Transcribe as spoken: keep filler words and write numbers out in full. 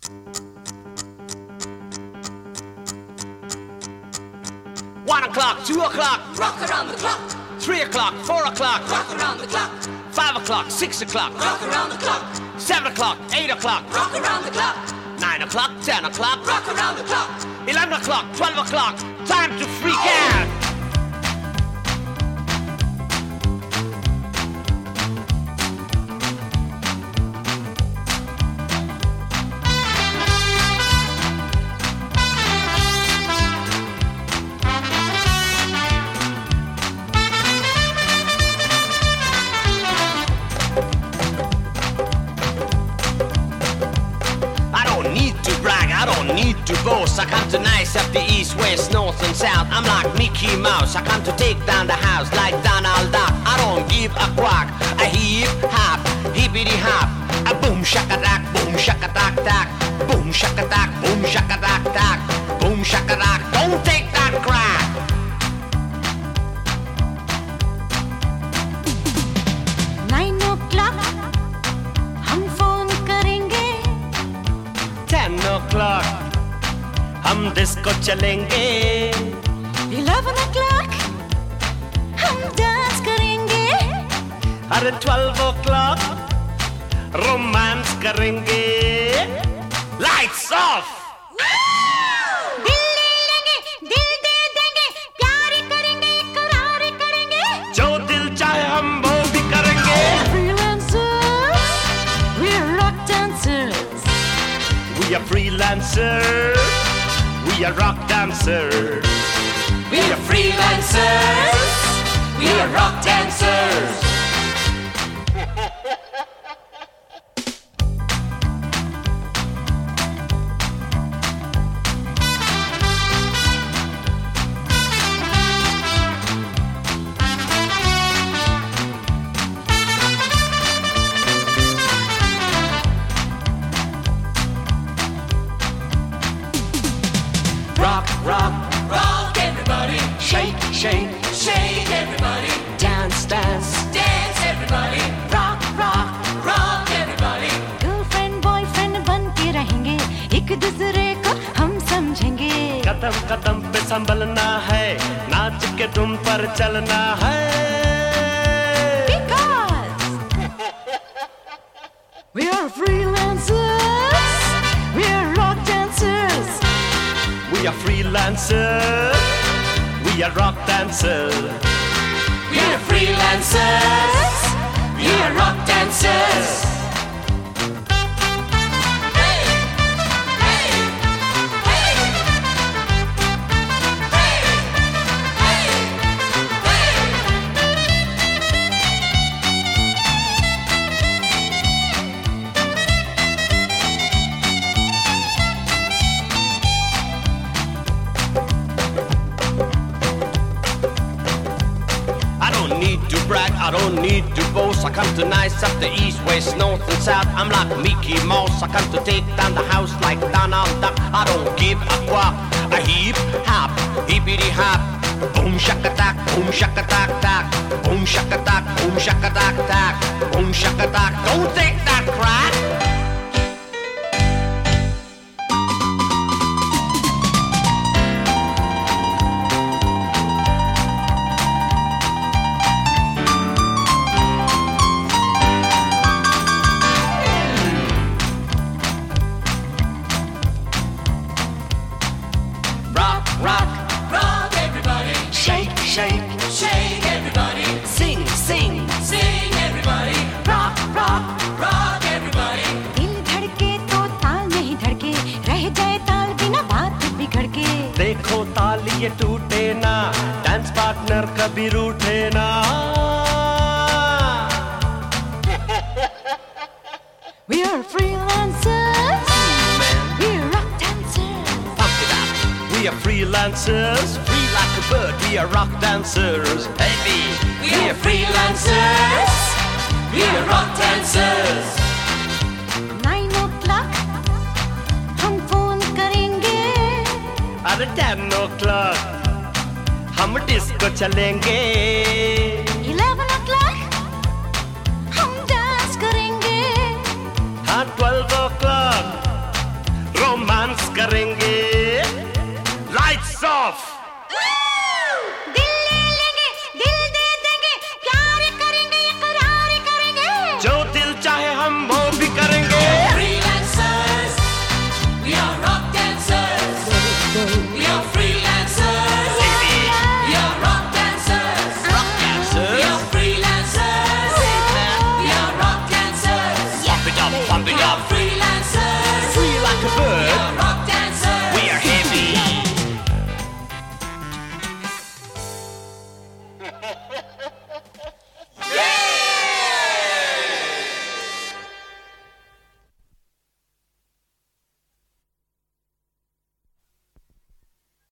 One o'clock, two o'clock, rock around the clock. Three o'clock, four o'clock, rock around the clock. Five o'clock, six o'clock, rock around the clock. Seven o'clock, eight o'clock, rock around the clock. Nine o'clock, ten o'clock, rock around the clock. Eleven o'clock, twelve o'clock, time to freak out. I don't need to boast. I come to nice up the east, west, north and south. I'm like Mickey Mouse. I come to take down the house like Donald Duck. I don't give a quack. A hip hop, hippity hop. A boom shaka dak, boom shaka dak dak. Boom shaka dak, boom shaka dak dak. Boom shaka dak. Don't take that crap. Nine o'clock, हम phone करेंगे. Ten o'clock, हम disco चलेंगे. Eleven o'clock, हम dance करेंगे. अरे twelve o'clock, romance करेंगे. Lights off. दिल ले लेंगे, दिल दे देंगे, प्यार करेंगे, इकरार करेंगे. जो दिल चाहे हम वो भी करेंगे. Freelancers, we're rock dancers. We are freelancers. We are rock dancers. We are freelancers. We are rock dancers. Rock, rock, Rock everybody. shake, shake, Shake everybody. dance, dance. Dance everybody. Rock, rock, Rock everybody. girlfriend, boyfriend बन के रहेंगे. एक दूसरे को हम समझेंगे. कदम कदम पे संभलना है, नाच के धुन पर चलना है. Because we are freelancers, we are rock dancers. We are freelancers. We are rock dancers. We are freelancers. We are rock dancers. Hey, hey, hey, hey, hey, hey. I don't need to brag, I don't need to boast. I come to nice up the east, west, north and south. I'm like Mickey Mouse. I come to take down the house like Donald Duck. I don't give a quack. A hip hop, hippity hop. Boom shaka tak, boom shaka tak tak. Boom shaka tak, boom shaka tak tak. Boom shaka tak. Don't take that crap. Rock, rock, Rock everybody. shake, shake. Shake everybody. Sing, sing. Sing everybody. Rock, rock, Rock everybody. दिल धड़के तो ताल नहीं धड़के. रह जाए ताल बिना बात बिगड़ के. देखो ताली ये टूटे ना, डांस पार्टनर कभी रूठे ना. We are freelancers, we are rock dancers. Pump it up. We are freelancers, free like a bird. We are rock dancers, baby. We are freelancers. We are rock dancers. Nine o'clock, हम phone करेंगे. अरे ten o'clock, हम disco चलेंगे.